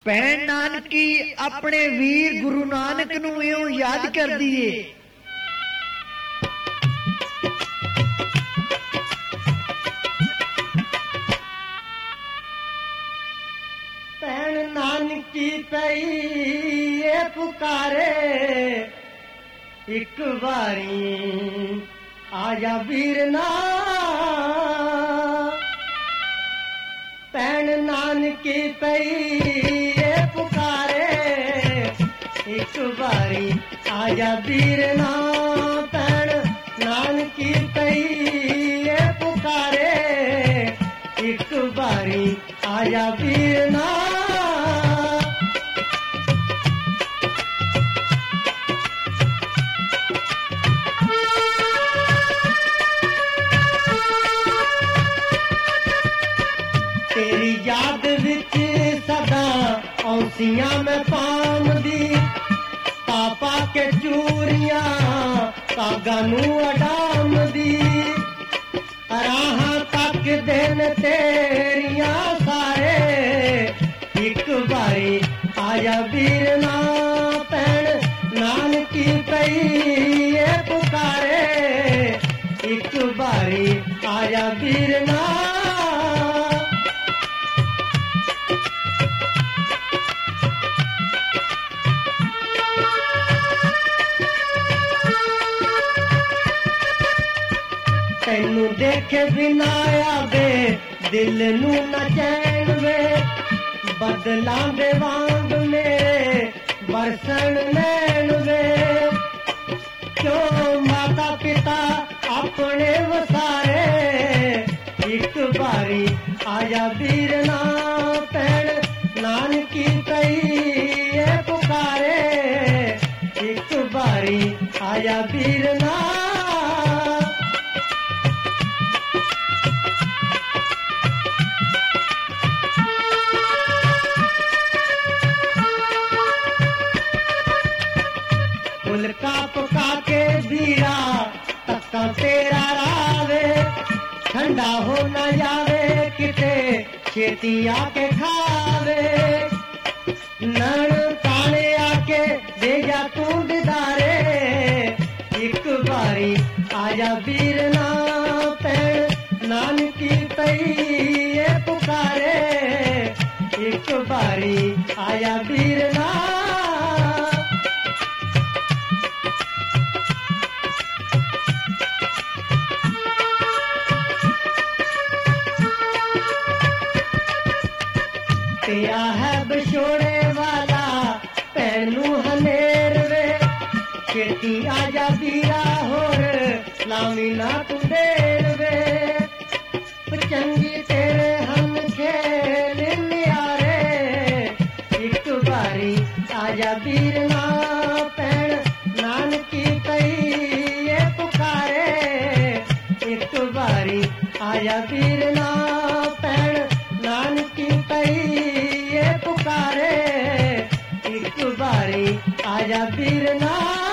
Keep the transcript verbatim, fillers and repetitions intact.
ਭੈਣ ਨਾਨਕੀ ਆਪਣੇ ਵੀਰ ਗੁਰੂ ਨਾਨਕ ਨੂੰ ਇਉਂ ਯਾਦ ਕਰਦੀ ਏ। ਭੈਣ ਨਾਨਕੀ ਪਈ ਏ ਪੁਕਾਰੇ, ਇੱਕ ਵਾਰੀ ਆ ਜਾ ਵੀਰ ਨਾ। ਭੈਣ ਨਾਨਕੀ ਪਈ ਏ ਪੁਕਾਰੇ, ਇੱਕ ਵਾਰੀ ਆ ਜਾ ਵੀਰ ਨਾ। ਭੈਣ ਨਾਨਕੀ ਪਈ ਏ ਪੁਕਾਰੇ, ਇੱਕ ਵਾਰੀ ਆ ਜਾ ਵੀਰ ਨਾ। तेरी याद विच सदा औसियां मैं पामदी, पापा के चूरियां कागा नू अडामदी। राहां तक दिन तेरियां सारे, एक बारी आया वीर ना। भैण नानकी पई ए पुकारे, एक बारी आया वीर ना। तैनू देखे बिना आवे दिल नू न चैन वे, बदलां दे वांग मेरे बरसन नैन वे। क्यों माता पिता अपने वसारे, एक बारी आया वीर ना। भैण नानकी पई ए पुकारे, एक बारी आया वीर ना। फुलका पका के दीरा तक्का तेरा रावे, ठंडा हो न जावे किते खेती आके खावे। नण काने आके दे जा तू दिदारे, एक बारी आजा वीर ना। भैण नानकी पई ए पुकारे, एक बारी आया वीर ना। पिया है बिछोड़े वाला भैन नू हनेर वे, खेती आजा वीरा होर लावी ना तू देर वे। चंगी तेरे हम खेल न्यारे, एक बारी आजा वीर ना। भैन नानकी पई ए पुकारे, एक बारी आजा वीर ना। भैन नानकी पई ए पुकारे, एक बारी आजा वीर ना।